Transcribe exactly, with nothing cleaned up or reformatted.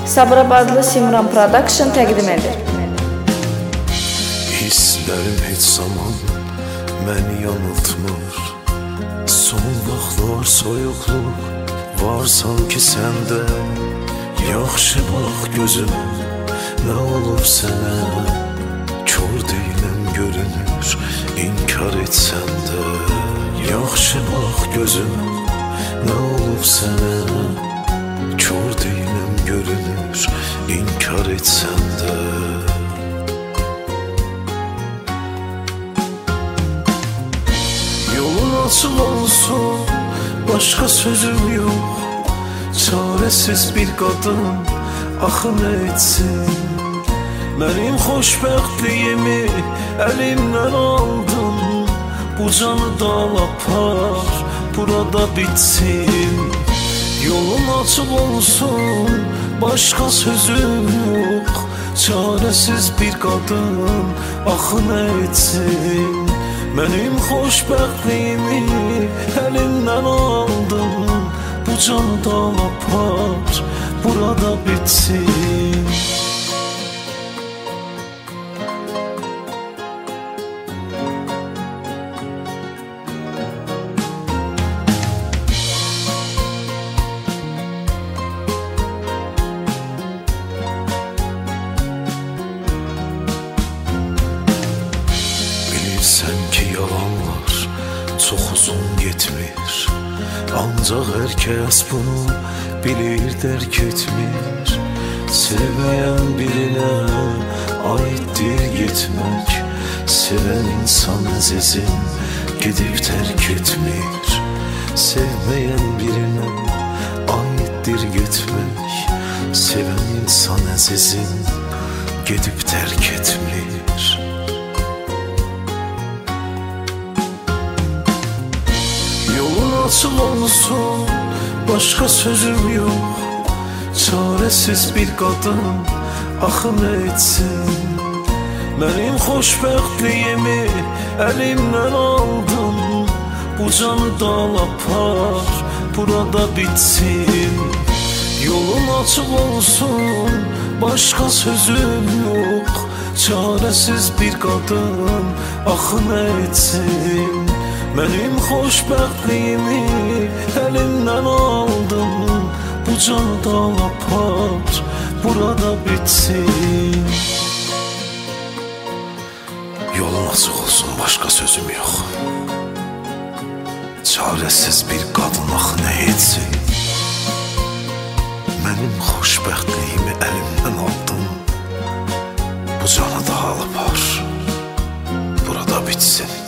Sabirabadlı Simran Production təqdim edir. Hisslərim heç zaman məni yanıltmır. Son vaxtlar soyuqluq var sanki səndə. Yaxşı bax gözümə, nə olub sənə? Kör deyiləm görünür, inkar etsən də. Yaxşı bax gözümə, nə olub sənə? Kör deyiləm görünür, inkar etsən də. Yolun açıq olsun, başqa sözüm yox. Çarəsiz bir qadın axı nə etsin? Mənim xoşbəxtliyimi əlimdən aldın. Bu canı da apar, burada bitsin. Yolun açıq olsun, başqa sözüm yox. Çarəsiz bir qadın axı nə etsin? Mənim xoşbəxtliyimi əlimdən aldın. Bu canı da apar, burada bitsin. Bilirsən ki yalanlar çox uzun getmir. Ancaq hər kəs bunu bilir, dərk etmir. Sevməyən birinə aiddir getmək. Sevən insan əzizim gedib tərk etmir. Sevməyən birinə aiddir getmək. Sevən insan əzizim gedib tərk etmir. Yolun açıq olsun, başqa sözüm yox. Çarəsiz bir qadın axı nə etsin? Mənim xoşbəxtliyimi əlimdən aldın. Bu canı da apar, burada bitsin. Yolun açıq olsun, başqa sözüm yox. Çarəsiz bir qadın axı nə etsin? Mənim xoşbəxtliyimi əlimdən aldın. Bu canı da apar, burada bitsin. Yolun açıq olsun, başqa sözüm yox. Çarəsiz bir qadın axı nə etsin? Mənim xoşbəxtliyimi əlimdən aldın. Bu canı da apar, burada bitsin.